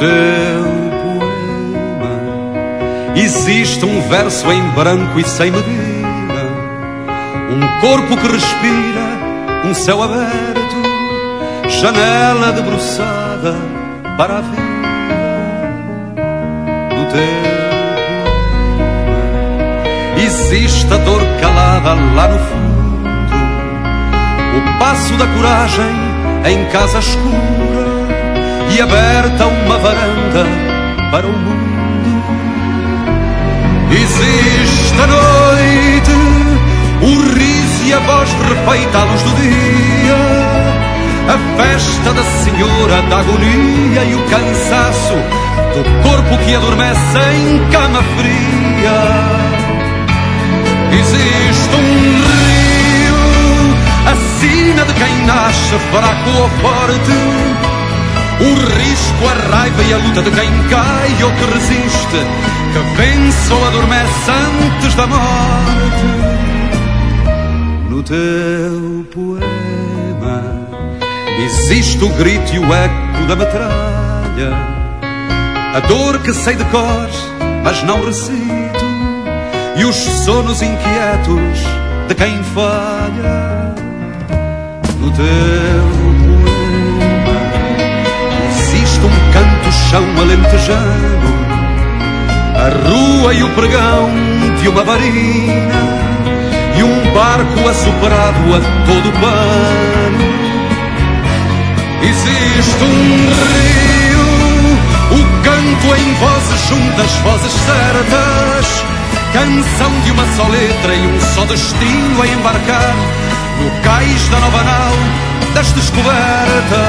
teu poema existe um verso em branco e sem medida, um corpo que respira, um céu aberto, janela debruçada para a vida. No teu poema existe a dor calada lá no fundo, o passo da coragem em casa escura e aberta uma varanda para o mundo. Existe a noite, o riso e a voz refeita à luz do dia, a festa da senhora da agonia e o cansaço do corpo que adormece em cama fria. Existe um rio, a sina de quem nasce fraco ou forte, o risco, a raiva e a luta de quem cai ou que resiste, que vence ou adormece antes da morte. No teu poema existe o grito e o eco da metralha, a dor que sei de cor, mas não recito, e os sonos inquietos de quem falha. No teu um canto-chão alentejano, a rua e o pregão de uma varina e um barco assoprado a todo pano. Existe um rio, o canto em vozes juntas, vozes certas, canção de uma só letra e um só destino a embarcar no cais da nova nau das descobertas.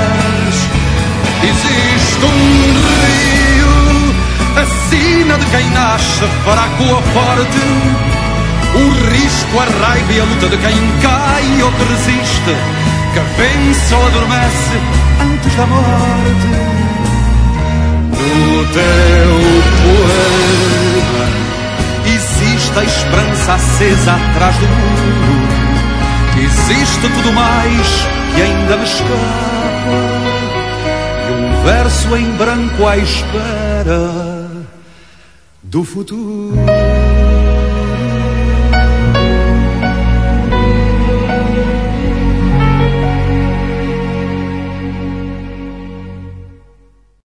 Existe um rio, a sina de quem nasce fraco ou forte, o risco, a raiva e a luta de quem cai ou que resiste, que vence ou adormece antes da morte. No teu poema existe a esperança acesa atrás do muro, existe tudo mais que ainda me escapa, um verso em branco à espera do futuro.